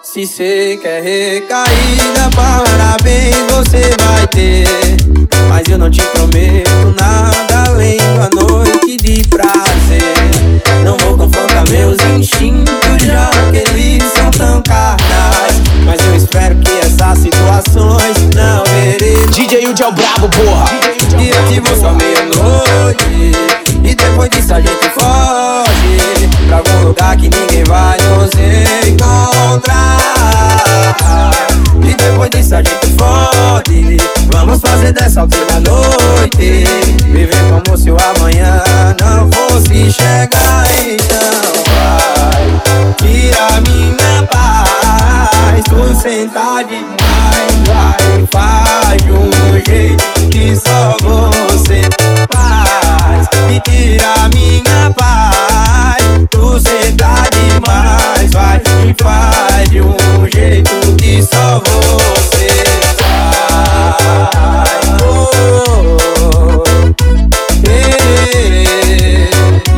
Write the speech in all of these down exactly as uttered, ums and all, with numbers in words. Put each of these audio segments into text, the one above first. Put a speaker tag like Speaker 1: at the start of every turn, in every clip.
Speaker 1: Se cê quer recaída, parabéns, você vai ter. Mas eu não te prometo nada além da noite de prazer. Não vou confrontar meus instintos, já que eles são tão carnais. Mas eu espero que essas situações não verei.
Speaker 2: D J Yudi é o brabo, porra.
Speaker 1: E eu te vou só meia-noite, e depois disso a gente foge pra algum lugar que ninguém vai nos encontrar. E depois disso a gente fode. Vamos fazer dessa última noite viver como se o amanhã não fosse chegar. Então vai, tira minha paz. Tu senta demais, vai, faz de um jeito que só você faz. E tira minha paz. Tu senta demais, vai, e faz de um jeito que só você faz. Oh, yeah.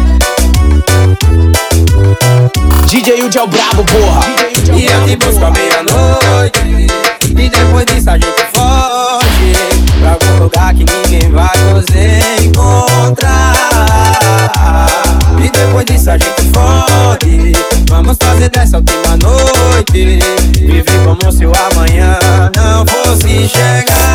Speaker 2: D J Yudi é o brabo, porra.
Speaker 1: E eu te busco à meia-noite, e depois disso a gente foge pra algum lugar que ninguém vai nos encontrar. E depois disso a gente fode. Vamos fazer dessa última noite viver como se o amanhã não fosse chegar.